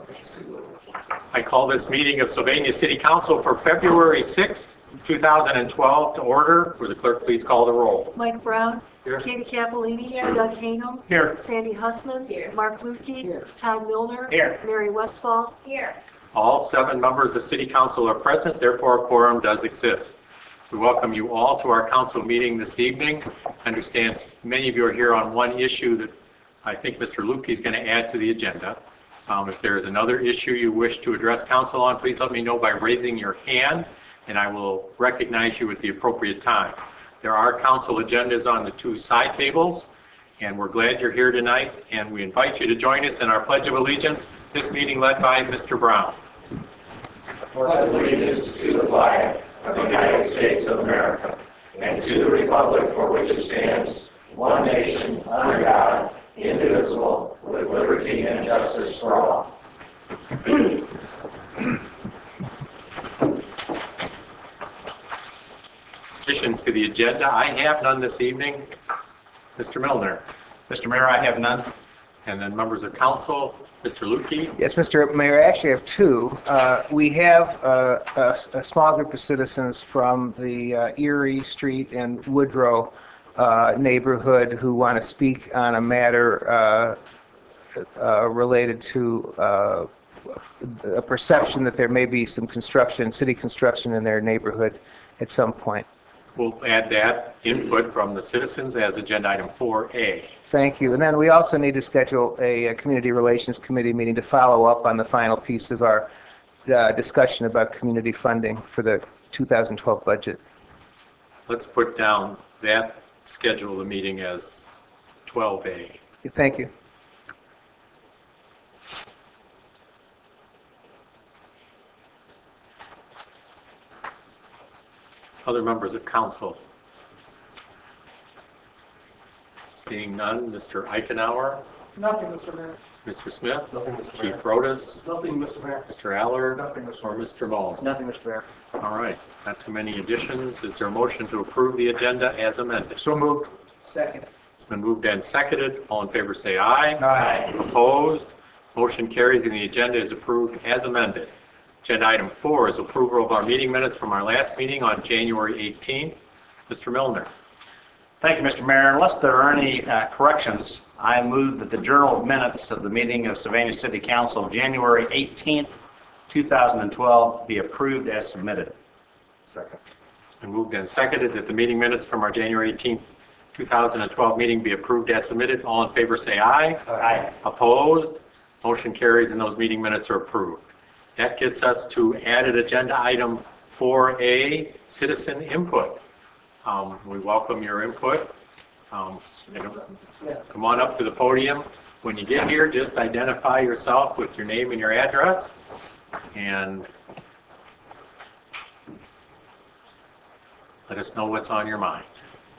I call this meeting of Sylvania City Council for February 6th, 2012 to order. Will the clerk please call the roll? Mike Brown. Here. Katie Cappellini. Here. Doug Hanum. Here. Sandy Hussman. Here. Mark Lukey. Here. Todd Milner. Here. Mary Westfall. Here. All 7 members of City Council are present, therefore a quorum does exist. We welcome you all to our council meeting this evening. I understand many of you are here on one issue that I think Mr. Lukey is going to add to the agenda. If there is another issue you wish to address council on, please let me know by raising your hand, and I will recognize you at the appropriate time. There are council agendas on the 2 side tables, and we're glad you're here tonight, and we invite you to join us in our Pledge of Allegiance, this meeting led by Mr. Brown. I pledge allegiance to the flag of the United States of America and to the republic for which it stands, one nation, under God, indivisible, with liberty and justice for all. Additions to the agenda, I have none this evening. Mr. Milner. Mr. Mayor, I have none. And then members of council, Mr. Lukey. Yes, Mr. Mayor, I actually have 2. We have a small group of citizens from the Erie Street and Woodrow neighborhood who want to speak on a matter related to a perception that there may be some construction, city construction in their neighborhood at some point. We'll add that input from the citizens as agenda item 4A. Thank you. And then we also need to schedule a Community Relations Committee meeting to follow up on the final piece of our discussion about community funding for the 2012 budget. Let's put down that schedule of the meeting as 12A. Thank you. Other members of council? Seeing none, Mr. Eichenauer, Nothing, Mr. Mayor. Mr. Smith, Nothing, Mr. Chief Mayor. Rodas, Nothing, Mr. Mayor. Mr. Aller, Nothing, Mr. or Mr. Mull. Nothing, Mr. Mayor. All right, not too many additions. Is there a motion to approve the agenda as amended? So moved. Second. It's been moved and seconded. All in favor say aye. Aye. Opposed? Motion carries and the agenda is approved as amended. Agenda item 4 is approval of our meeting minutes from our last meeting on January 18th. Mr. Milner. Thank you, Mr. Mayor. Unless there are any corrections, I move that the Journal of Minutes of the meeting of Sylvania City Council January 18th, 2012 be approved as submitted. Second. It's been moved and seconded that the meeting minutes from our January 18th, 2012 meeting be approved as submitted. All in favor say aye. Aye. Opposed? Motion carries and those meeting minutes are approved. That gets us to added agenda item 4A, citizen input. We welcome your input. Come on up to the podium. When you get here, just identify yourself with your name and your address, and let us know what's on your mind.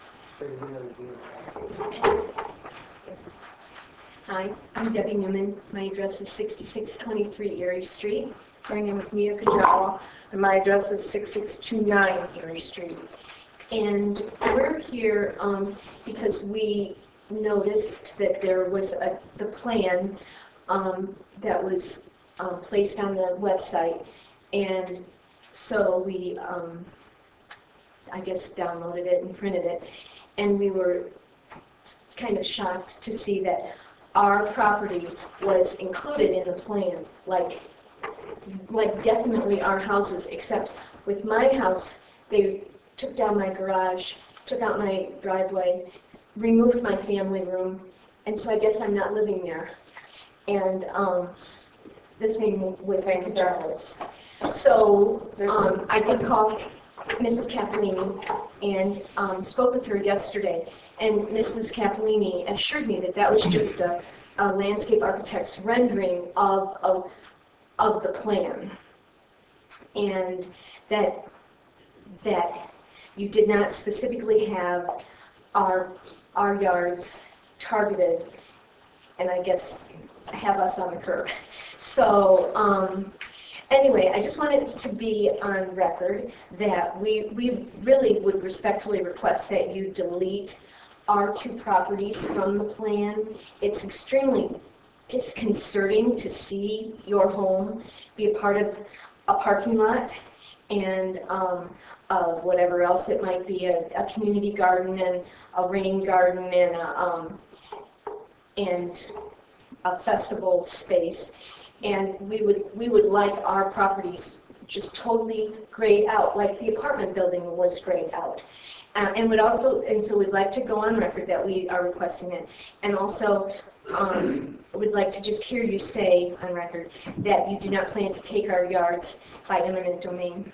Hi, I'm Debbie Newman. My address is 6623 Erie Street. My name is Mia Kajawa, and my address is 6629 Erie Street. And we're here because we noticed that there was the plan that was placed on the website, and so we, I guess, downloaded it and printed it, and we were kind of shocked to see that our property was included in the plan, like definitely our houses, except with my house, they took down my garage, took out my driveway, removed my family room, and so I guess I'm not living there. And this name was Kajawas. So I did call Mrs. Cappellini and spoke with her yesterday, and Mrs. Cappellini assured me that that was just a landscape architect's rendering of the plan, and that you did not specifically have our yards targeted, and I guess have us on the curb. So anyway, I just wanted to be on record that we really would respectfully request that you delete our 2 properties from the plan. It's extremely disconcerting to see your home be a part of a parking lot and whatever else it might be, a community garden and a rain garden and a festival space. And we would like our properties just totally grayed out, like the apartment building was grayed out. And so we'd like to go on record that we are requesting it. And also, we'd like to just hear you say on record that you do not plan to take our yards by eminent domain.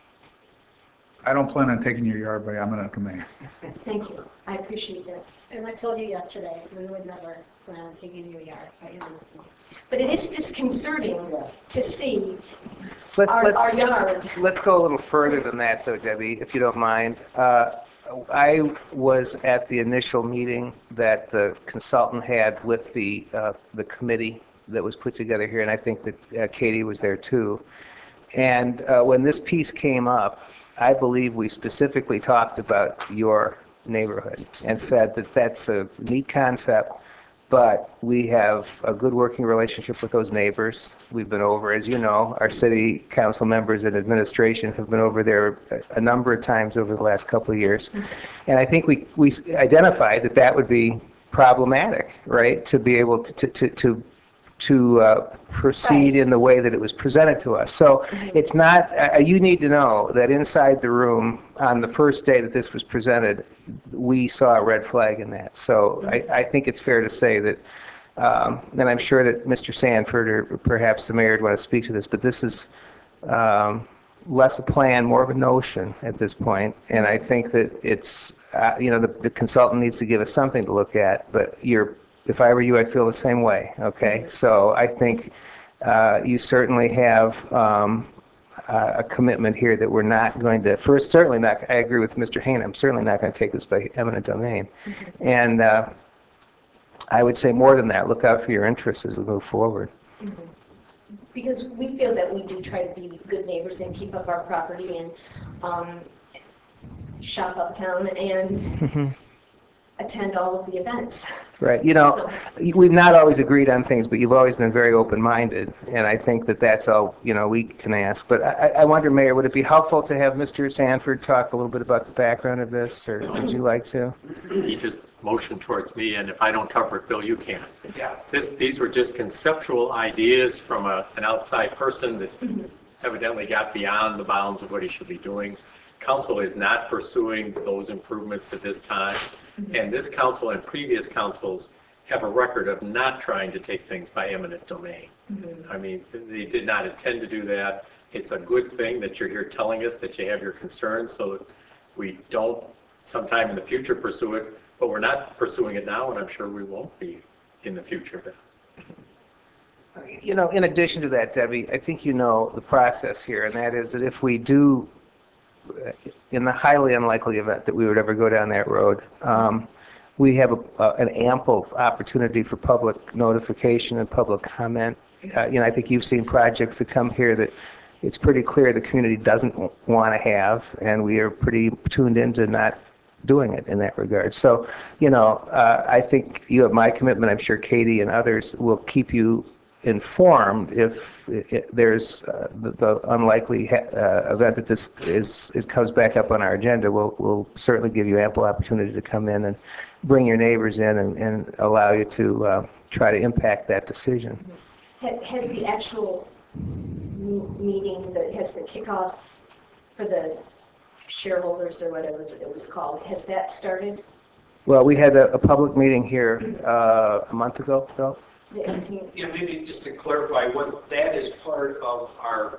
I don't plan on taking your yard by eminent domain. Thank you. I appreciate that. And I told you yesterday, we would never plan on taking your yard by eminent domain. But it is disconcerting to see Let's our yard. let's go a little further than that, though, Debbie, if you don't mind. I was at the initial meeting that the consultant had with the committee that was put together here, and I think that Katie was there too. And when this piece came up, I believe we specifically talked about your neighborhood and said that that's a neat concept, but we have a good working relationship with those neighbors. We've been over, as you know, our city council members and administration have been over there a number of times over the last couple of years. And I think we identified that that would be problematic, right, to be able to proceed in the way that it was presented to us. So it's not, you need to know that inside the room on the first day that this was presented, we saw a red flag in that. So I think it's fair to say that, and I'm sure that Mr. Sanford or perhaps the mayor would want to speak to this, but this is less a plan, more of a notion at this point. And I think that it's, the consultant needs to give us something to look at, but if I were you, I'd feel the same way, okay? So I think you certainly have a commitment here that we're not going to, first, certainly not, I agree with Mr. Hayne, I'm certainly not going to take this by eminent domain. And I would say more than that, look out for your interests as we move forward. Because we feel that we do try to be good neighbors and keep up our property and shop uptown and attend all of the events. Right. We've not always agreed on things, but you've always been very open-minded, and I think that that's all, we can ask. But I wonder, Mayor, would it be helpful to have Mr. Sanford talk a little bit about the background of this, or would you like to? He just motioned towards me, and if I don't cover it, Bill, you can. Yeah. These were just conceptual ideas from an outside person that evidently got beyond the bounds of what he should be doing. Council is not pursuing those improvements at this time, and this council and previous councils have a record of not trying to take things by eminent domain. I mean, they did not intend to do that. It's a good thing that you're here telling us that you have your concerns so that we don't sometime in the future pursue it, but we're not pursuing it now, and I'm sure we won't be in the future. In addition to that, Debbie, I think you know the process here, and that is that if we do, in the highly unlikely event that we would ever go down that road, we have an ample opportunity for public notification and public comment. I think you've seen projects that come here that it's pretty clear the community doesn't want to have, and we are pretty tuned into not doing it in that regard. So, I think you have my commitment. I'm sure Katie and others will keep you informed if there's the unlikely event that it comes back up on our agenda. We'll certainly give you ample opportunity to come in and bring your neighbors in and allow you to try to impact that decision. Has the actual meeting, has the kickoff for the shareholders or whatever it was called, has that started? Well, we had a public meeting here a month ago, Bill. The 18th? Yeah, maybe just to clarify, what that is part of our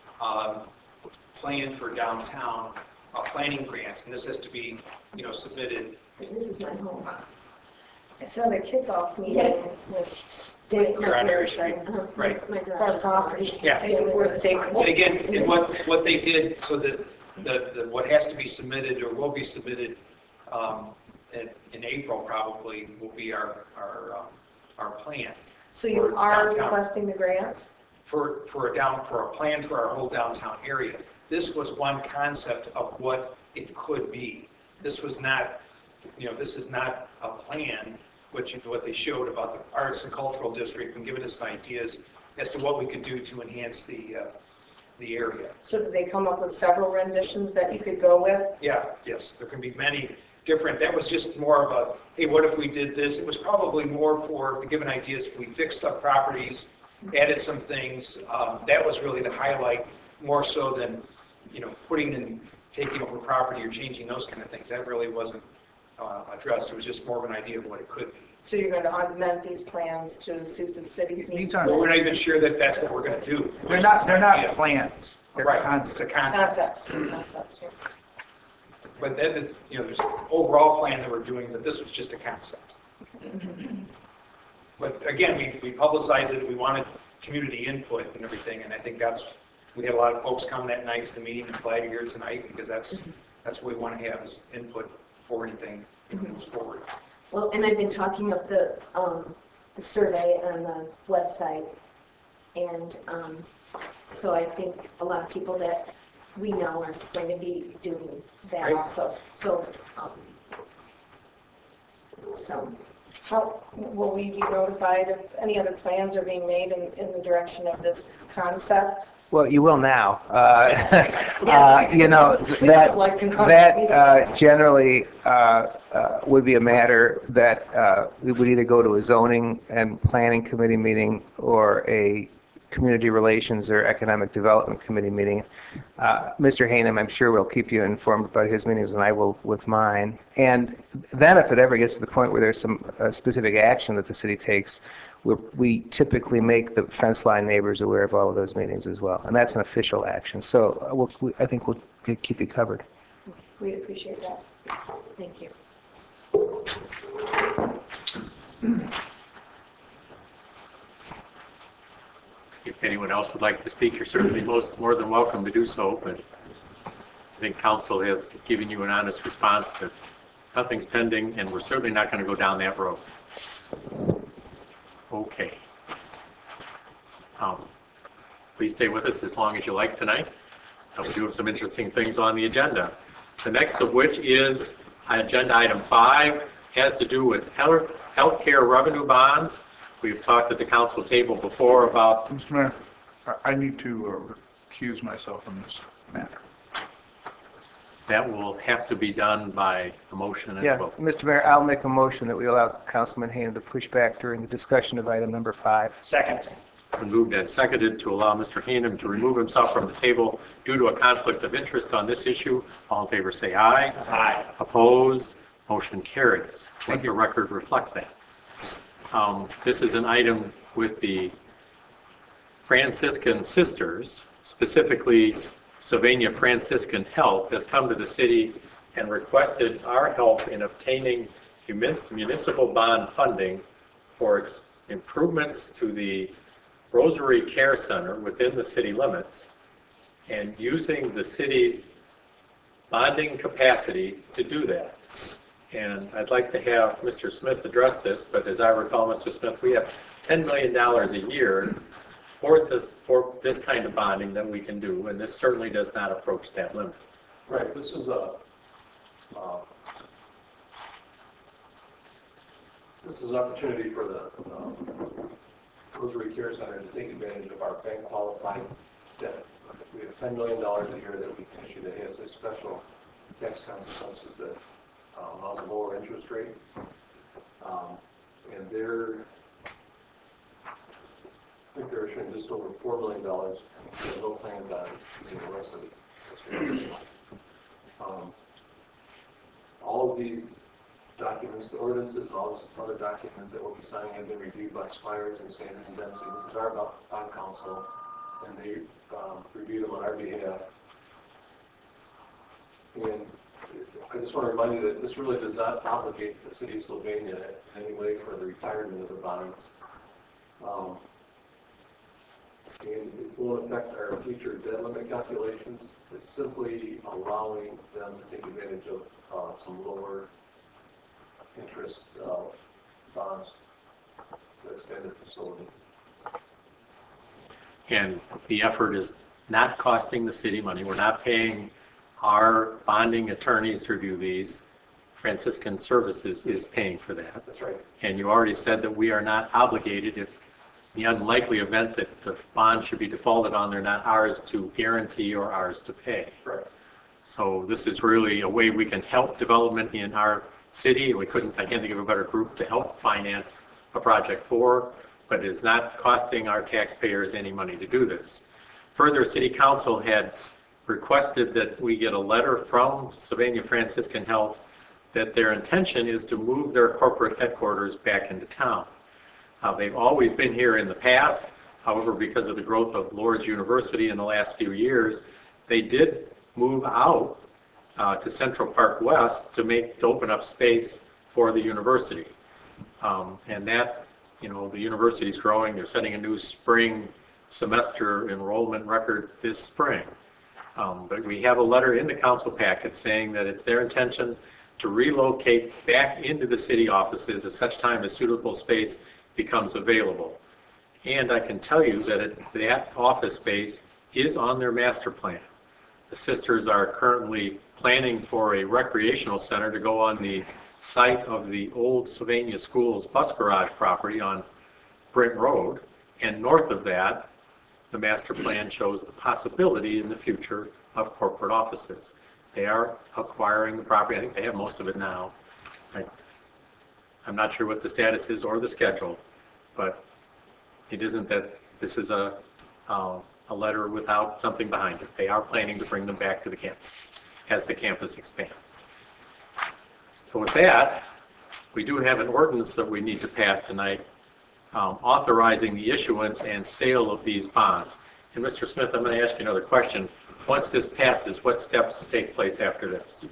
plan for downtown planning grants, and this has to be, submitted. This is my home. It's not a kickoff meeting with You're on Erie Street, right? My It's our property. Yeah. We're And again, what they did, so that what has to be submitted or will be submitted in April probably will be our plan. So you for are downtown. requesting the grant? For a plan for our whole downtown area. This was one concept of what it could be. This was not, this is not a plan what they showed about the arts and cultural district and giving us some ideas as to what we could do to enhance the area. So did they come up with several renditions that you could go with? Yeah, yes, there can be many different, that was just more of a, hey, what if we did this? It was probably more for giving ideas, if we fixed up properties, added some things, that was really the highlight, more so than, putting in, taking over property or changing those kind of things. That really wasn't addressed. It was just more of an idea of what it could be. So you're going to augment these plans to suit the city's needs? But we're not even sure that that's what we're going to do. They're not Yeah. plans. They're Right. concepts. Concepts, yeah. But that is, there's an overall plan that we're doing, but this was just a concept. But again, we publicized it, we wanted community input and everything, and I think we had a lot of folks come that night to the meeting and glad you're here tonight, because that's what we want to have is input for anything that moves forward. Well, and I've been talking of the survey on the website, and so I think a lot of people that we know are going to be doing that Right. also. So how will we be notified if any other plans are being made in the direction of this concept? Well, you will now. That generally would be a matter that we would either go to a zoning and planning committee meeting or a community relations or economic development committee meeting. Mr. Hanem, I'm sure, will keep you informed about his meetings, and I will with mine. And then if it ever gets to the point where there's some specific action that the city takes, we typically make the fence line neighbors aware of all of those meetings as well. And that's an official action. So I think we'll keep you covered. We appreciate that. Thank you. If anyone else would like to speak, you're certainly more than welcome to do so, but I think council has given you an honest response that nothing's pending, and we're certainly not going to go down that road. Okay. Please stay with us as long as you like tonight. We do have some interesting things on the agenda. The next of which is agenda item 5, has to do with healthcare revenue bonds. We've talked at the council table before about... Mr. Mayor, I need to recuse myself from this matter. That will have to be done by a motion and Yeah, vote. Mr. Mayor, I'll make a motion that we allow Councilman Hanem to push back during the discussion of item number 5. Second. It's been moved and seconded to allow Mr. Hanem to remove himself from the table due to a conflict of interest on this issue. All in favor say aye. Aye. Opposed? Motion carries. Let the record reflect that. This is an item with the Franciscan Sisters, specifically Sylvania Franciscan Health, has come to the city and requested our help in obtaining municipal bond funding for improvements to the Rosary Care Center within the city limits, and using the city's bonding capacity to do that. And I'd like to have Mr. Smith address this, but as I recall, Mr. Smith, we have $10 million a year for this kind of bonding that we can do, and this certainly does not approach that limit. Right. This is an opportunity for the Rosary Care Center to take advantage of our bank qualified debt. We have $10 million a year that we can issue that has a special tax consequences that allows a lower interest rate. And I think they're issuing just over $4 million. There's no plans on the rest of it. All of these documents, the ordinances, and all these other documents that we'll be signing have been reviewed by Spires and Sanders and Dempsey, which are on council, and they reviewed them on our behalf. And I just want to remind you that this really does not obligate the city of Sylvania in any way for the retirement of the bonds. And it won't affect our future debt limit calculations. It's simply allowing them to take advantage of some lower interest bonds to expand their facility. And the effort is not costing the city money. We're not paying our bonding attorneys to review these. Franciscan Services is paying for that. That's right. And you already said that we are not obligated, if the unlikely event that the bond should be defaulted on, they're not ours to guarantee or ours to pay. Right. So this is really a way we can help development in our city. I can't think of a better group to help finance a project for, but it is not costing our taxpayers any money to do this. Further, City Council had requested that we get a letter from Sylvania Franciscan Health that their intention is to move their corporate headquarters back into town. They've always been here in the past. However, because of the growth of Lourdes University in the last few years, they did move out to Central Park West to open up space for the university. And that, the university's growing. They're setting a new spring semester enrollment record this spring. But we have a letter in the council packet saying that it's their intention to relocate back into the city offices at such time as suitable space becomes available. And I can tell you that that office space is on their master plan. The sisters are currently planning for a recreational center to go on the site of the old Sylvania Schools bus garage property on Brent Road. And north of that, the master plan shows the possibility in the future of corporate offices. They are acquiring the property. I think they have most of it now. I'm not sure what the status is or the schedule, but it isn't that this is a letter without something behind it. They are planning to bring them back to the campus as the campus expands. So with that, we do have an ordinance that we need to pass tonight authorizing the issuance and sale of these bonds. And Mr. Smith, I'm going to ask you another question. Once this passes, what steps take place after this?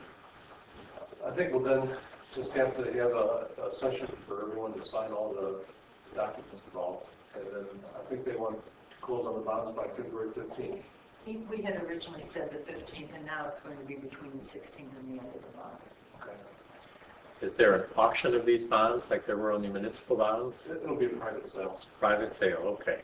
I think we'll then just have to have a session for everyone to sign all the documents involved. And then I think they want to close on the bonds by February 15th. We had originally said the 15th, and now it's going to be between the 16th and the end of the month. Okay. Is there an auction of these bonds like there were on the municipal bonds? It'll be a private sale. Private sale, okay.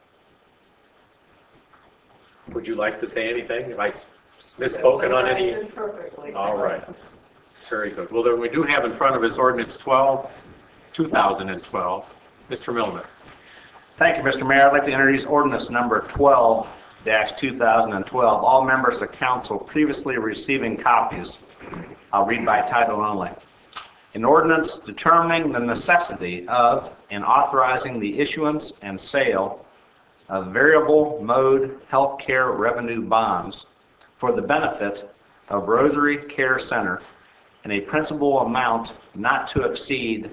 Would you like to say anything? Have I misspoken on any? Perfectly. All right. Very good. Well, then we do have in front of us ordinance 12, 2012. Mr. Millman. Thank you, Mr. Mayor. I'd like to introduce ordinance number 12-2012. All members of council previously receiving copies. I'll read by title only. An ordinance determining the necessity of and authorizing the issuance and sale of variable mode healthcare revenue bonds for the benefit of Rosary Care Center in a principal amount not to exceed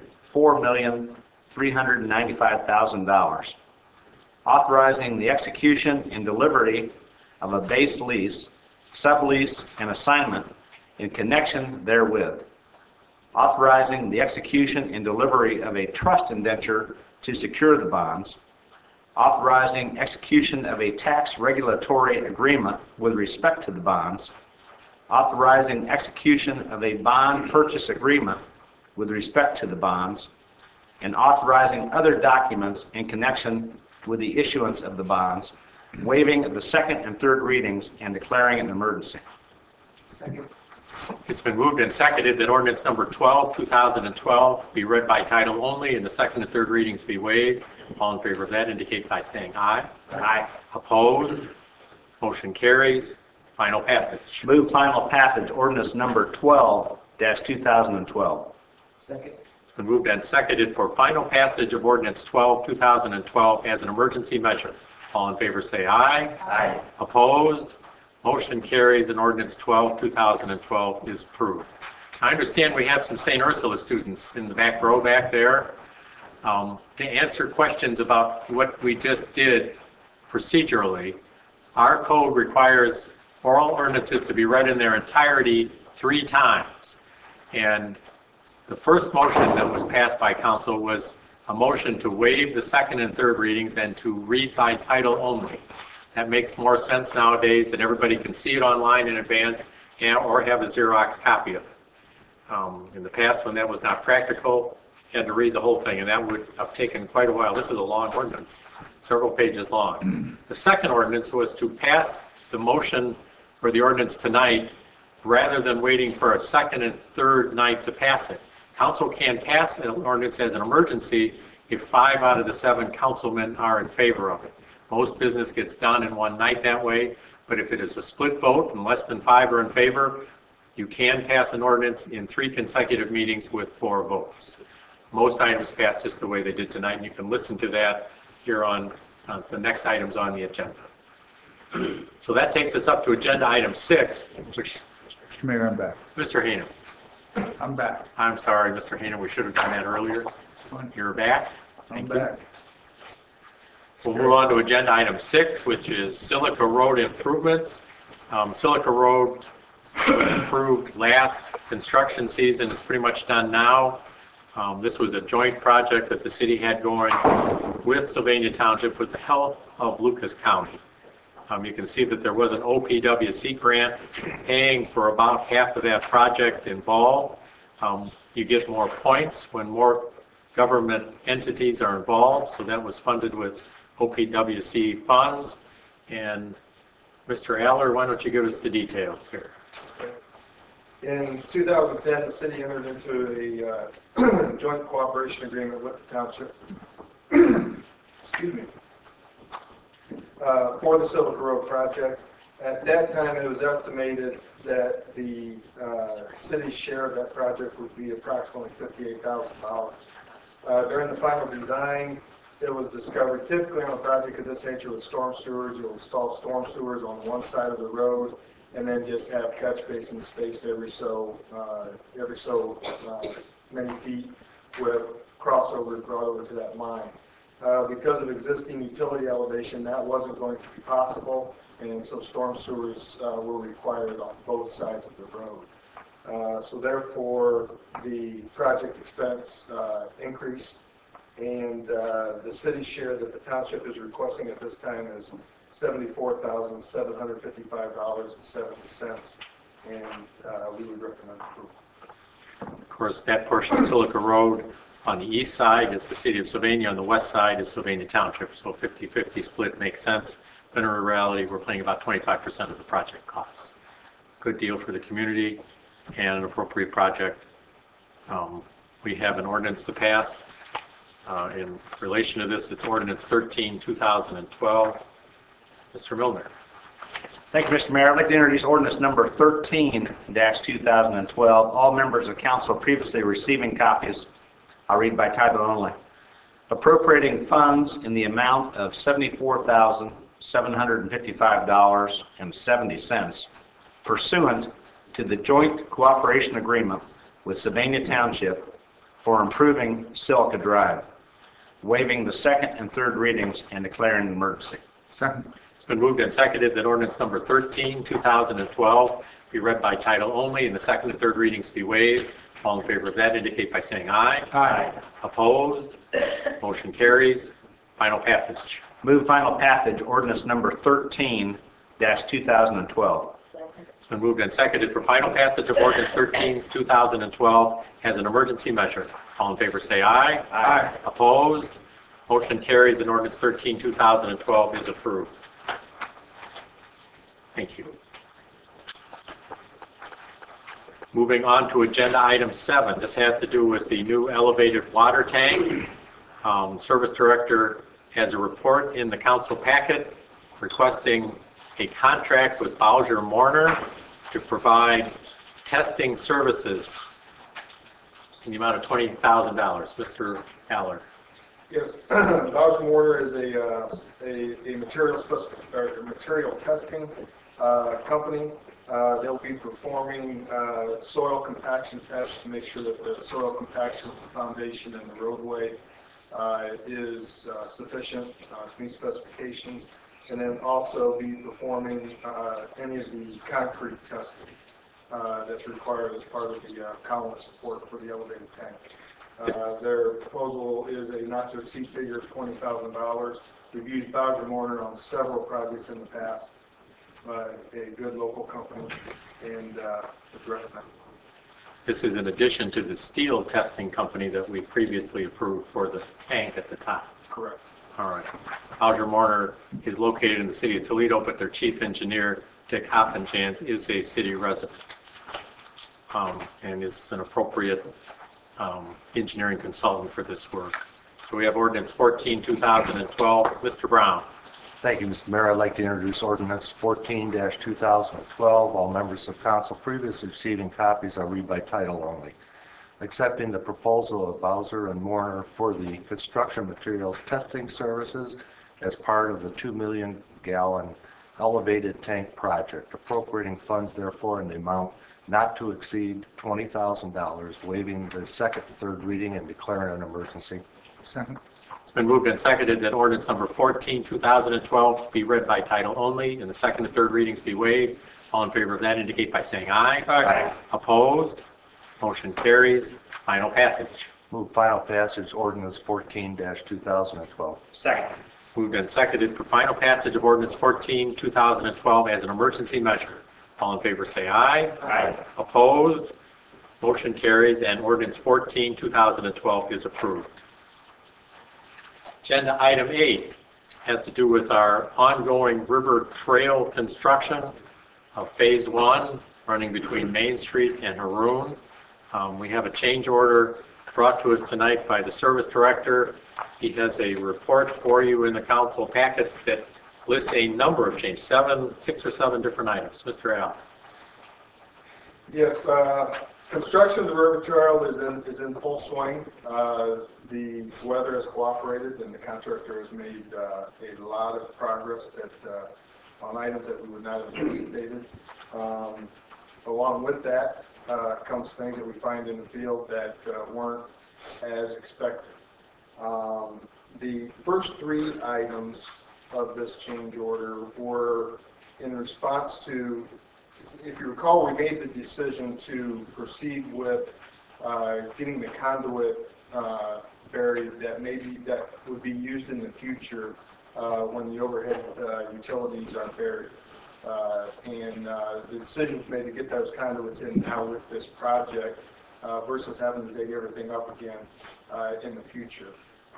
$4,395,000. Authorizing the execution and delivery of a base lease, sublease, and assignment in connection therewith. Authorizing the execution and delivery of a trust indenture to secure the bonds. Authorizing execution of a tax regulatory agreement with respect to the bonds. Authorizing execution of a bond purchase agreement with respect to the bonds. And authorizing other documents in connection with the issuance of the bonds, waiving the second and third readings and declaring an emergency. Second. It's been moved and seconded that ordinance number 12, 2012 be read by title only and the second and third readings be waived. All in favor of that indicate by saying aye. Aye. Opposed? Motion carries. Final passage. Move final passage, ordinance number 12-2012. Second. It's been moved and seconded for final passage of ordinance 12, 2012 as an emergency measure. All in favor say aye. Aye. Opposed? Motion carries and ordinance 12, 2012 is approved. I understand we have some St. Ursula students in the back row back there. To answer questions about what we just did procedurally, our code requires oral ordinances to be read in their entirety 3 times. And the first motion that was passed by council was a motion to waive the second and third readings and to read by title only. That makes more sense nowadays that everybody can see it online in advance or have a Xerox copy of it. In the past, when that was not practical, you had to read the whole thing, and that would have taken quite a while. This is a long ordinance, several pages long. The second ordinance was to pass the motion for the ordinance tonight rather than waiting for a second and third night to pass it. Council can pass an ordinance as an emergency if 5 out of the 7 councilmen are in favor of it. Most business gets done in one night that way, but if it is a split vote and less than 5 are in favor, you can pass an ordinance in 3 consecutive meetings with 4 votes. Most items pass just the way they did tonight, and you can listen to that here on the next items on the agenda. So that takes us up to agenda item 6, which, Mr. Mayor, I'm back. Mr. Hayden. I'm back. I'm sorry, Mr. Hayden, we should have done that earlier. Fine. You're back? I'm Thank you. back. We'll move on to agenda item 6, which is Silica Road improvements. Silica Road was improved last construction season. It's pretty much done now. This was a joint project that the city had going with Sylvania Township with the help of Lucas County. You can see that there was an OPWC grant paying for about half of that project involved. You get more points when more government entities are involved, so that was funded with OPWC funds. And Mr. Aller, why don't you give us the details here? In 2010, the city entered into a joint cooperation agreement with the township excuse me, for the Silica Road project. At that time, it was estimated that the city's share of that project would be approximately $58,000. During the final design, it was discovered typically on a project of this nature with storm sewers, you'll install storm sewers on one side of the road and then just have catch basins spaced every so many feet with crossovers brought over to that line. Because of existing utility elevation, that wasn't going to be possible, and so storm sewers were required on both sides of the road. So therefore, the project expense increased, and the city share that the township is requesting at this time is $74,755.70, and we would recommend approval. Of course, that portion of Silica Road on the east side is the city of Sylvania, on the west side is Sylvania Township, so 50-50 split makes sense. But in reality, we're paying about 25% of the project costs. Good deal for the community and an appropriate project. We have an ordinance to pass. In relation to this, it's Ordinance 13, 2012. Mr. Milner. Thank you, Mr. Mayor. I'd like to introduce ordinance number 13-2012. All members of council previously receiving copies. I'll read by title only. Appropriating funds in the amount of $74,755.70 pursuant to the joint cooperation agreement with Sylvania Township for improving Silica Drive, waiving the second and third readings and declaring an emergency. Second. It's been moved and seconded that ordinance number 13, 2012 be read by title only and the second and third readings be waived. All in favor of that indicate by saying aye. Aye. Opposed? Motion carries. Final passage. Move final passage, ordinance number 13-2012. It's been moved and seconded for final passage of ordinance 13, 2012 as an emergency measure. All in favor say aye. Aye. Opposed? Motion carries and ordinance 13, 2012 is approved. Thank you. Moving on to agenda item 7. This has to do with the new elevated water tank. Service Director has a report in the council packet requesting a contract with Bowser Morner to provide testing services in the amount of $20,000. Mr. Aller. Yes, Bowser Morner is a material testing company. They'll be performing soil compaction tests to make sure that the soil compaction of the foundation and the roadway is sufficient to meet specifications, and then also be performing any of the concrete testing that's required as part of the column support for the elevated tank. Their proposal is a not-to-exceed figure of $20,000. We've used Bowser Morner on several projects in the past. A good local company, and would recommend. This is in addition to the steel testing company that we previously approved for the tank at the top. Correct. All right. Bowser Morner is located in the city of Toledo, but their chief engineer, Dick Hoppenjans, is a city resident. and is an appropriate engineering consultant for this work. So we have ordinance 14, 2012. Mr. Brown. Thank you, Mr. Mayor. I'd like to introduce ordinance 14-2012. All members of council previously receiving copies are read by title only. Accepting the proposal of Bowser and Warner for the construction materials testing services as part of the 2 million gallon elevated tank project, appropriating funds therefore in the amount not to exceed $20,000, waiving the second and third reading and declaring an emergency. Second. It's been moved and seconded that ordinance number 14, 2012 be read by title only and the second and third readings be waived. All in favor of that indicate by saying aye. Aye. Opposed? Motion carries. Final passage. Move final passage ordinance 14-2012. Second. Moved and seconded for final passage of ordinance 14, 2012 as an emergency measure. All in favor say aye. Aye. Opposed? Motion carries and ordinance 14, 2012 is approved. Agenda item 8 has to do with our ongoing river trail construction of phase 1 running between Main Street and Haroon. We have a change order brought to us tonight by the service director. He has a report for you in the council packet that lists a number of changes, 6 or 7 different items. Mr. Al. Yes, construction of the river trail is in full swing. The weather has cooperated and the contractor has made a lot of progress on items that we would not have anticipated. Along with that comes things that we find in the field that weren't as expected. The first 3 items of this change order were in response to, if you recall, we made the decision to proceed with getting the conduit buried that would be used in the future when the overhead utilities are buried. And the decision was made to get those conduits in now with this project versus having to dig everything up again in the future.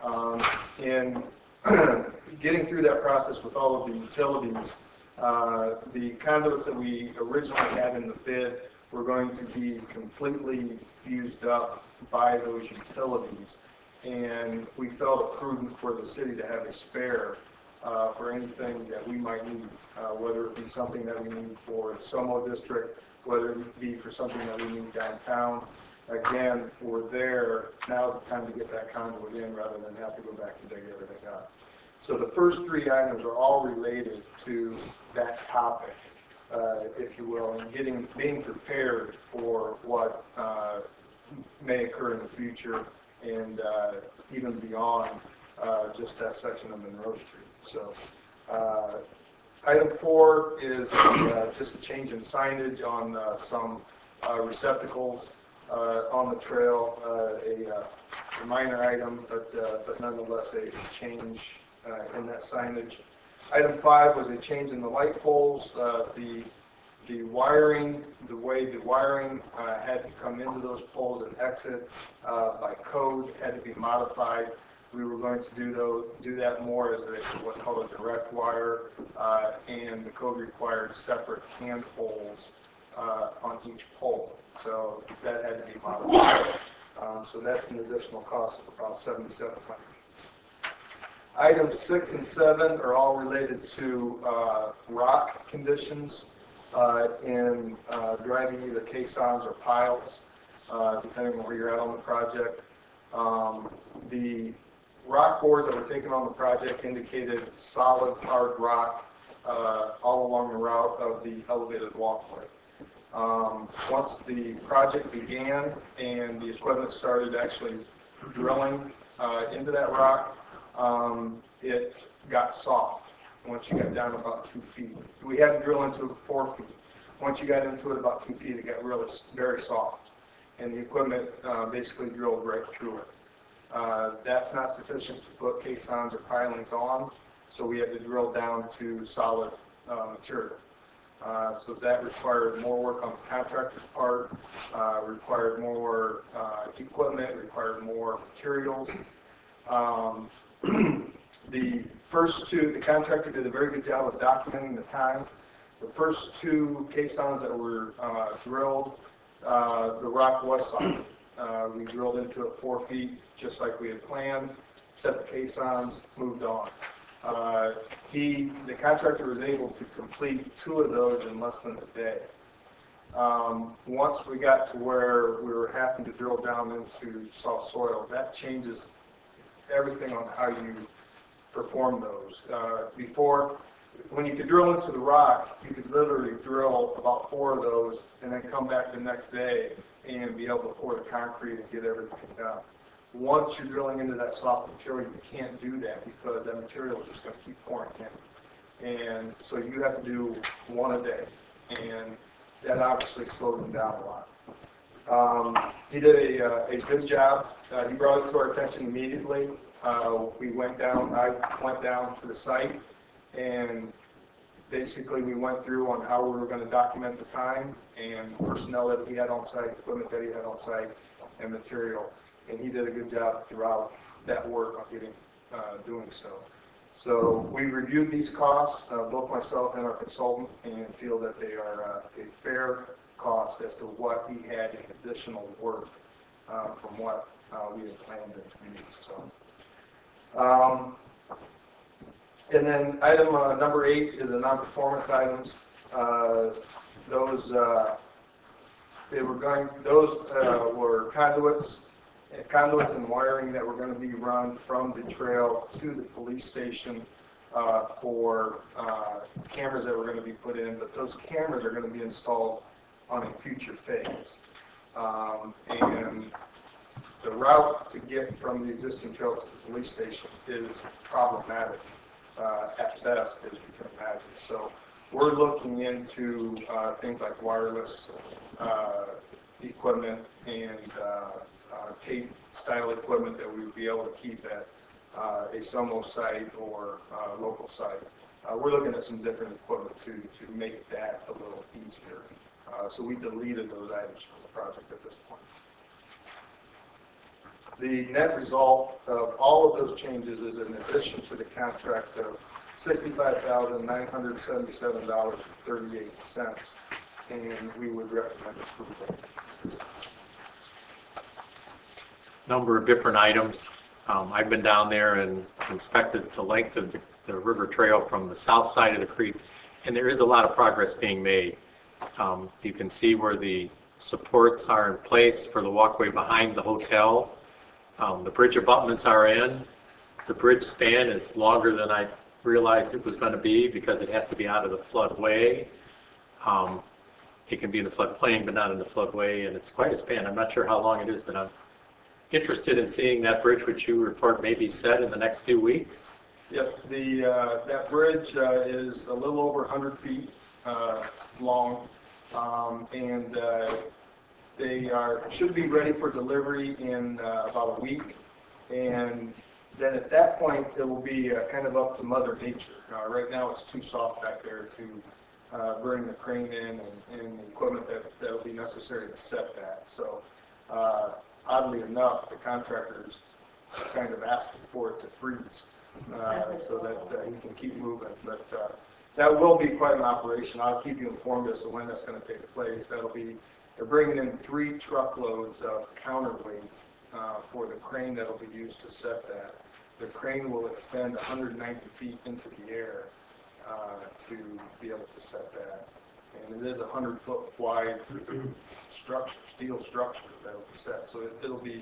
And getting through that process with all of the utilities, the conduits that we originally had in the bid were going to be completely used up by those utilities. And we felt it prudent for the city to have a spare for anything that we might need, whether it be something that we need for the SOMO district, whether it be for something that we need downtown. Again, we're there. Now's the time to get that conduit in rather than have to go back and dig everything up. So the first 3 items are all related to that topic, if you will, and being prepared for what may occur in the future and even beyond just that section of Monroe Street. So item 4 is just a change in signage on some receptacles on the trail, a minor item, but nonetheless a change in that signage. Item 5 was a change in the light poles. The wiring, the way the wiring had to come into those poles and exit by code had to be modified. We were going to do that more as what's called a direct wire, and the code required separate hand poles on each pole. So that had to be modified. So that's an additional cost of about $7,700. Items 6 and 7 are all related to rock conditions in driving either caissons or piles, depending on where you're at on the project. The rock boards that were taken on the project indicated solid, hard rock all along the route of the elevated walkway. Once the project began and the equipment started actually drilling into that rock, it got soft once you got down about 2 feet. We had to drill into it 4 feet. Once you got into it about 2 feet, it got really very soft, and the equipment basically drilled right through it. That's not sufficient to put caissons or pilings on, so we had to drill down to solid material. So that required more work on the contractor's part, required more equipment, required more materials. The first 2, the contractor did a very good job of documenting the time. The first 2 caissons that were drilled The rock was soft. We drilled into it 4 feet, just like we had planned, set the caissons, moved on. The contractor was able to complete 2 of those in less than a day. Once we got to where we were having to drill down into soft soil, that changes everything on how you perform those. Before, when you could drill into the rock, you could literally drill about 4 of those and then come back the next day and be able to pour the concrete and get everything done. Once you're drilling into that soft material, you can't do that because that material is just going to keep pouring in. And so you have to do 1 a day. And that obviously slowed them down a lot. He did a good job. He brought it to our attention immediately. I went down to the site, and basically we went through on how we were going to document the time and personnel that he had on site, equipment that he had on site, and material. And he did a good job throughout that work on doing so. So we reviewed these costs, both myself and our consultant, and feel that they are a fair cost as to what he had in additional work from what we had planned it to be. So, and then item number 8 is the non-performance items. Those were conduits and wiring that were going to be run from the trail to the police station for cameras that were going to be put in, but those cameras are going to be installed on a future phase. And the route to get from the existing trail to the police station is problematic at best, as you can imagine. So we're looking into things like wireless equipment and tape style equipment that we would be able to keep at a SOMO site or local site. We're looking at some different equipment to make that a little easier. So we deleted those items from the project at this point. The net result of all of those changes is an addition to the contract of $65,977.38, and we would recommend approval. Number of different items. I've been down there and inspected the length of the river trail from the south side of the creek, and there is a lot of progress being made. You can see where the supports are in place for the walkway behind the hotel. The bridge abutments are in. The bridge span is longer than I realized it was going to be because it has to be out of the floodway. It can be in the floodplain, but not in the floodway, and it's quite a span. I'm not sure how long it is, but I'm interested in seeing that bridge, which you report may be set in the next few weeks. Yes, that bridge is a little over 100 feet long, and they should be ready for delivery in about a week. And then at that point, it will be kind of up to Mother Nature. Right now, it's too soft back there to bring the crane in and the equipment that will be necessary to set that. So oddly enough, the contractors are kind of asking for it to freeze so that he can keep moving. But that will be quite an operation. I'll keep you informed as to when that's going to take place. They're bringing in 3 truckloads of counterweight for the crane that will be used to set that. The crane will extend 190 feet into the air to be able to set that. And it is a 100-foot wide structure, steel structure that will be set. So it'll be,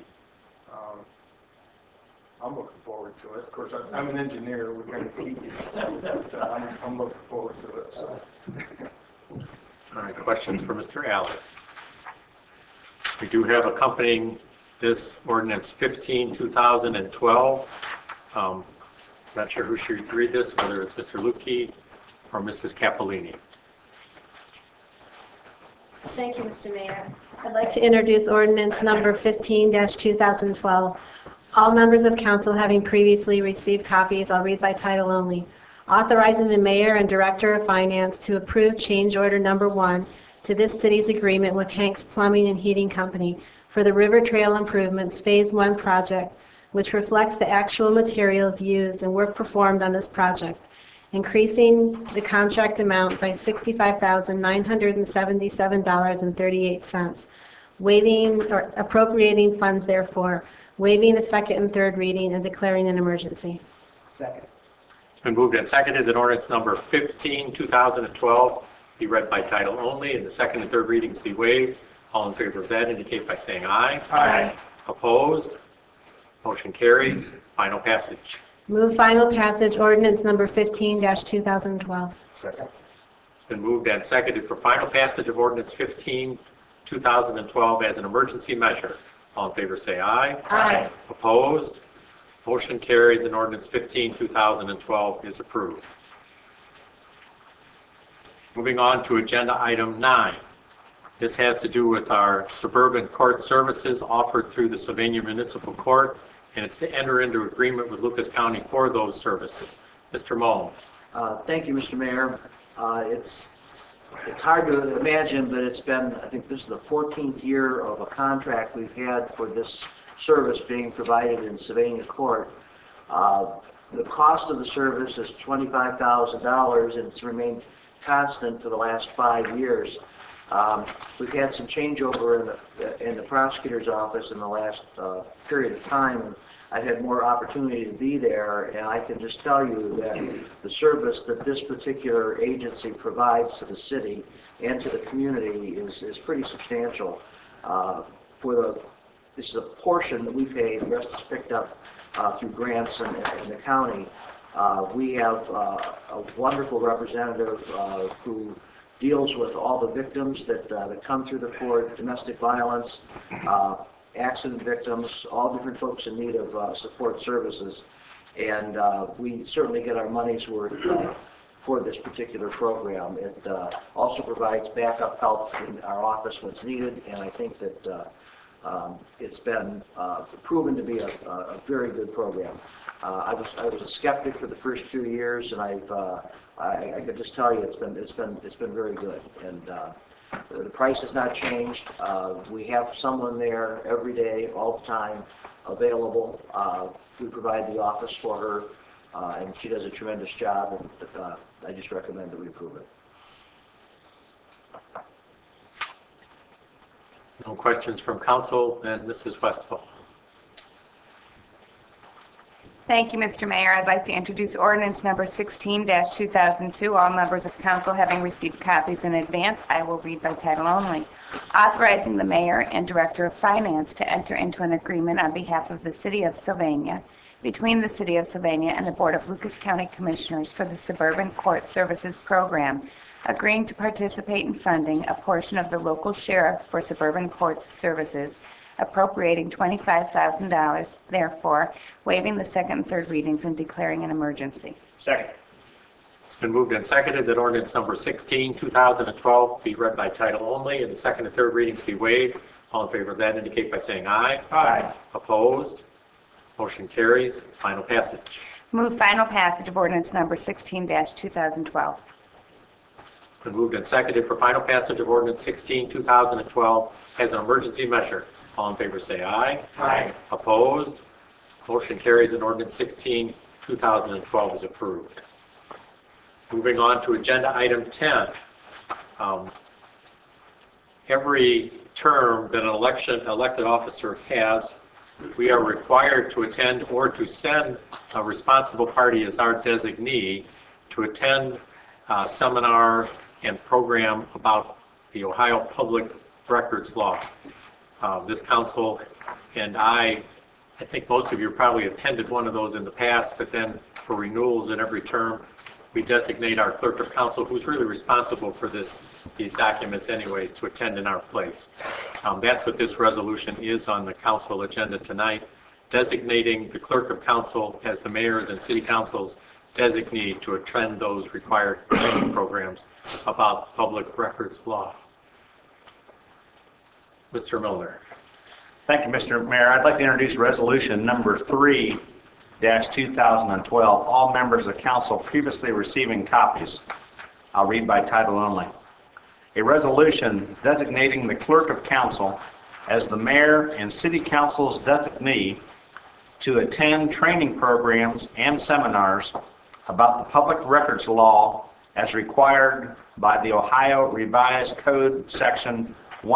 I'm looking forward to it. Of course, I'm an engineer. We're kind of geeky. I'm looking forward to it. So. All right, questions for Mr. Allard? We do have accompanying this ordinance 15/2012. Not sure who should read this, whether it's Mr. Lukey or Mrs. Capolini. Thank you, Mr. Mayor. I'd like to introduce ordinance number 15-2012. All members of council having previously received copies, I'll read by title only. Authorizing the mayor and director of finance to approve change order number 1 to this city's agreement with Hanks Plumbing and Heating Company for the River Trail Improvements Phase 1 project, which reflects the actual materials used and work performed on this project, increasing the contract amount by $65,977.38 waiving or appropriating funds therefore, waiving a second and third reading, and declaring an emergency. Second. It's been moved and seconded that ordinance number 15, 2012 be read by title only and the second and third readings be waived. All in favor of that indicate by saying aye. Aye. Opposed? Motion carries. Final passage. Move final passage ordinance number 15-2012. Second. It's been moved and seconded for final passage of ordinance 15, 2012 as an emergency measure. All in favor say aye. Aye. Opposed? Motion carries and ordinance 15, 2012 is approved. Moving on to agenda item 9. This has to do with our suburban court services offered through the Sylvania Municipal Court, and it's to enter into agreement with Lucas County for those services. Mr. Moe. Thank you, Mr. Mayor. It's hard to imagine, but it's been, I think this is the 14th year of a contract we've had for this service being provided in Sylvania Court. The cost of the service is $25,000, and it's remained constant for the last 5 years. We've had some changeover in the prosecutor's office in the last period of time. I've had more opportunity to be there, and I can just tell you that the service that this particular agency provides to the city and to the community is pretty substantial. This is a portion that we pay, the rest is picked up through grants in the county. We have a wonderful representative who deals with all the victims that come through the court, domestic violence, accident victims, all different folks in need of support services. And we certainly get our money's worth for this particular program. It also provides backup help in our office when it's needed, and I think that it's been proven to be a very good program. I was a skeptic for the first few years, and I could just tell you it's been very good. And the price has not changed. We have someone there every day, all the time, available. We provide the office for her, and she does a tremendous job. And I just recommend that we approve it. No questions from council, and Mrs. Westphal. Thank you, Mr. Mayor. I'd like to introduce ordinance number 16-2002. All members of council having received copies in advance, I will read by title only. Authorizing the mayor and director of finance to enter into an agreement on behalf of the city of Sylvania between the city of Sylvania and the Board of Lucas County Commissioners for the Suburban Court Services Program, agreeing to participate in funding a portion of the local sheriff for suburban court services, appropriating $25,000, therefore waiving the second and third readings and declaring an emergency. Second. It's been moved and seconded that ordinance number 16, 2012 be read by title only and the second and third readings be waived. All in favor of that indicate by saying aye. Aye. Opposed? Motion carries. Final passage. Move final passage of ordinance number 16-2012. It's been moved and seconded for final passage of ordinance 16, 2012 as an emergency measure. All in favor say aye. Aye. Opposed? Motion carries and ordinance 16, 2012 is approved. Moving on to agenda item 10. Every term that an elected officer has, we are required to attend or to send a responsible party as our designee to attend seminars and program about the Ohio Public Records Law. This council and I think most of you probably attended one of those in the past, but then for renewals in every term, we designate our clerk of council, who's really responsible for these documents anyways, to attend in our place. That's what this resolution is on the council agenda tonight, designating the clerk of council as the mayor's and city council's designee to attend those required training programs about public records law. Mr. Milner. Thank you, Mr. Mayor. I'd like to introduce resolution number 3-2012. All members of council previously receiving copies. I'll read by title only. A resolution designating the clerk of council as the mayor and city council's designee to attend training programs and seminars about the public records law as required by the Ohio Revised Code Section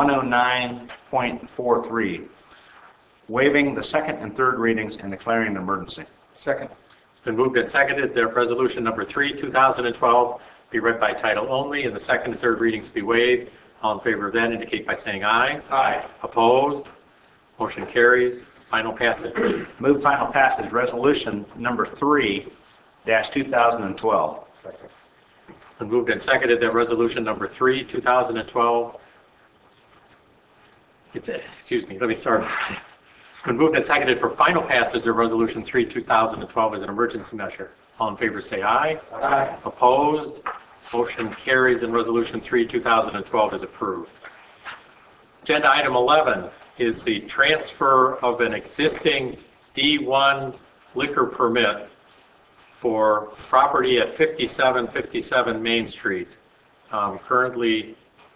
109.43, waiving the second and third readings and declaring an emergency. Second. It's been moved and seconded that resolution number 3, 2012 be read by title only and the second and third readings be waived. All in favor of that indicate by saying aye. Aye. Opposed? Motion carries. Final passage. Move final passage, resolution number 3-2012. Second. It's been moved and seconded that resolution number 3, 2012. Excuse me, let me start. It's been moved and seconded for final passage of resolution 3, 2012 as an emergency measure. All in favor say aye. Aye. Opposed? Motion carries and resolution 3, 2012 is approved. Agenda item 11 is the transfer of an existing D1 liquor permit for property at 5757 Main Street. Currently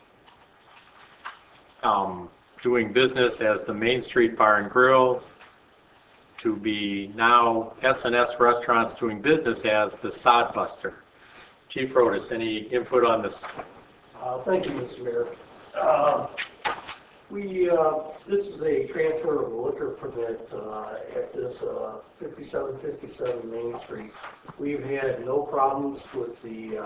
doing business as the Main Street Bar and Grill, to be now S&S Restaurants doing business as the Sodbuster. Chief Rodas, any input on this? Thank you, Mr. Mayor. This is a transfer of a liquor permit at this 5757 Main Street. We've had no problems with the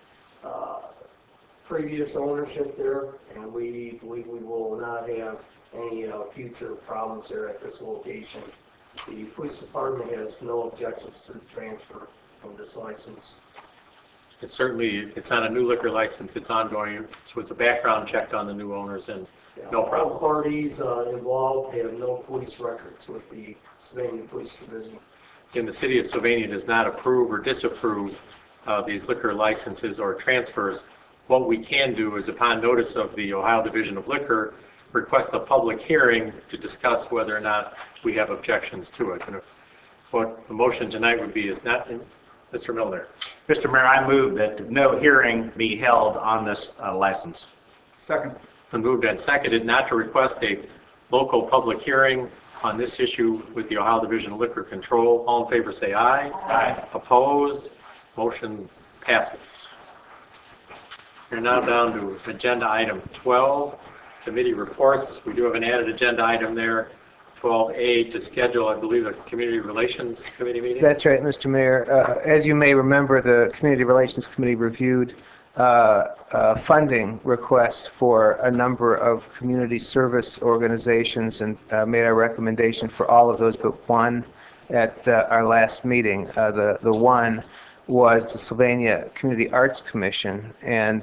previous ownership there, and we believe we will not have any future problems there at this location. The police department has no objections to the transfer of this license. It's not a new liquor license, it's ongoing. So it's a background check on the new owners and no problem. All parties involved have no police records with the Sylvania Police Division. And the city of Sylvania does not approve or disapprove these liquor licenses or transfers. What we can do is, upon notice of the Ohio Division of Liquor, request a public hearing to discuss whether or not we have objections to it. And what the motion tonight would be is not, Mr. Milner. Mr. Mayor, I move that no hearing be held on this license. Second. It's been moved and seconded not to request a local public hearing on this issue with the Ohio Division of Liquor Control. All in favor say aye. Aye. Opposed? Motion passes. We're now down to agenda item 12, committee reports. We do have an added agenda item there, 12A, to schedule, I believe, a Community Relations Committee meeting. That's right, Mr. Mayor. As you may remember, the Community Relations Committee reviewed funding requests for a number of community service organizations and made a recommendation for all of those but one at our last meeting. The one was the Sylvania Community Arts Commission, and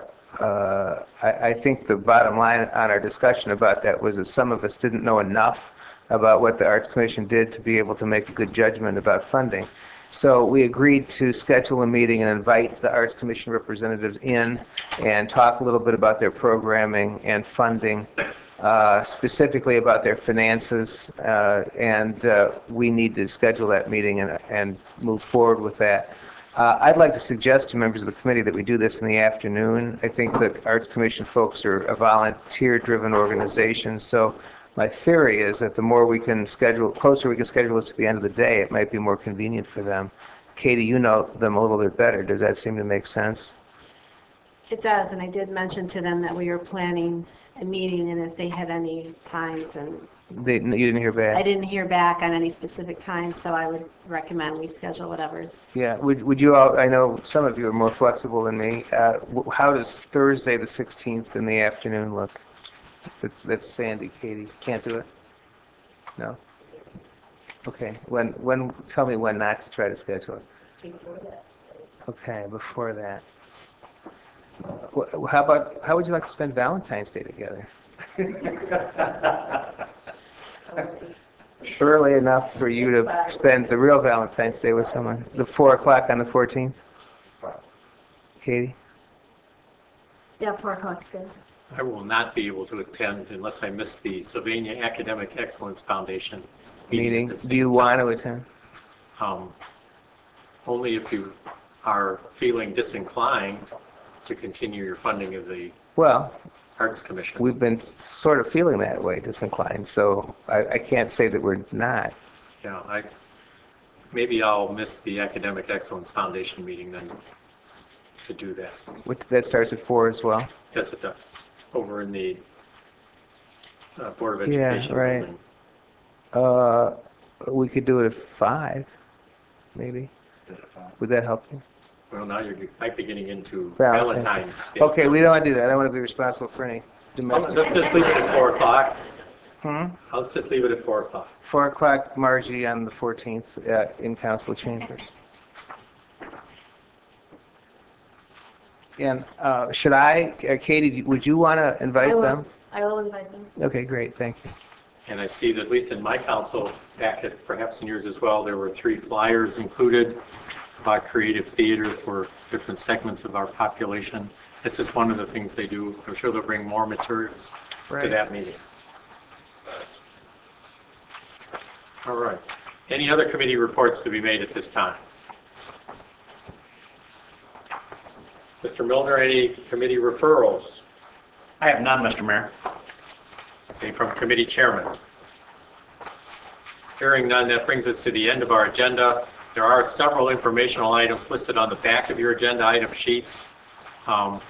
I think the bottom line on our discussion about that was that some of us didn't know enough about what the Arts Commission did to be able to make a good judgment about funding. So we agreed to schedule a meeting and invite the Arts Commission representatives in and talk a little bit about their programming and funding, specifically about their finances, and we need to schedule that meeting and move forward with that. I'd like to suggest to members of the committee that we do this in the afternoon. I think the Arts Commission folks are a volunteer-driven organization, so my theory is that the more we can schedule, closer we can schedule this to the end of the day, it might be more convenient for them. Katie, you know them a little bit better. Does that seem to make sense? It does, and I did mention to them that we were planning a meeting, and if they had any times, and You didn't hear back? I didn't hear back on any specific times, so I would recommend we schedule whatever's. Yeah, would you all, I know some of you are more flexible than me. How does Thursday the 16th in the afternoon look? That's Sandy. Katie, can't do it? No? Okay, tell me when not to try to schedule it. Before that. Okay, before that. How would you like to spend Valentine's Day together? Early enough for you to spend the real Valentine's Day with someone. The 4 o'clock on the 14th? Katie? Yeah, 4 o'clock's good. I will not be able to attend unless I miss the Sylvania Academic Excellence Foundation Meeting. Do you want to attend? Only if you are feeling disinclined to continue your funding of the Arts Commission. We've been sort of feeling that way, disinclined, so I can't say that we're not. Yeah, maybe I'll miss the Academic Excellence Foundation meeting then. to do that. That starts at 4 as well? Yes, it does. Over in the Board of Yeah, Education right. building. We could do it at 5, maybe. Would that help you? Well, now you might be getting into Valentine's. Valentine's. Okay, we don't want to do that. I don't want to be responsible for any domestic. Let's just leave it at 4 o'clock. Hmm? Let's just leave it at 4 o'clock. 4 o'clock, Margie, on the 14th in council chambers. And should I, Katie, would you want to invite them? I will invite them. Okay, great, thank you. And I see that at least in my council packet, perhaps in yours as well, there were 3 flyers included about creative theater for different segments of our population. This is one of the things they do. I'm sure they'll bring more materials to that meeting. All right. Any other committee reports to be made at this time? Mr. Milner, any committee referrals? I have none, Mr. Mayor. Okay, from committee chairman. Hearing none, that brings us to the end of our agenda. There are several informational items listed on the back of your agenda item sheets. Item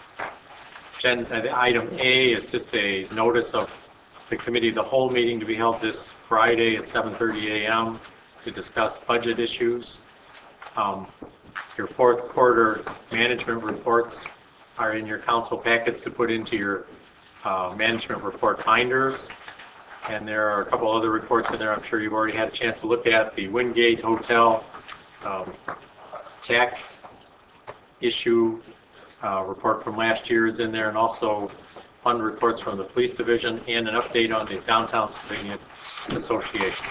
A is just a notice of the committee of the whole meeting to be held this Friday at 7:30 a.m. to discuss budget issues. Your fourth quarter management reports are in your council packets to put into your management report binders. And there are a couple other reports in there I'm sure you've already had a chance to look at. The Wingate Hotel tax issue report from last year is in there, and also fund reports from the police division and an update on the Downtown Civilian Association.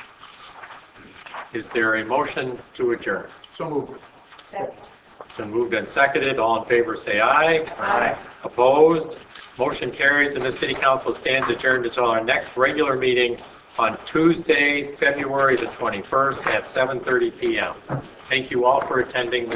Is there a motion to adjourn? So moved. Second. It's been moved and seconded. All in favor say aye. Aye. Opposed? Motion carries, and the city council stands adjourned until our next regular meeting on Tuesday, February the 21st at 7:30 p.m. Thank you all for attending.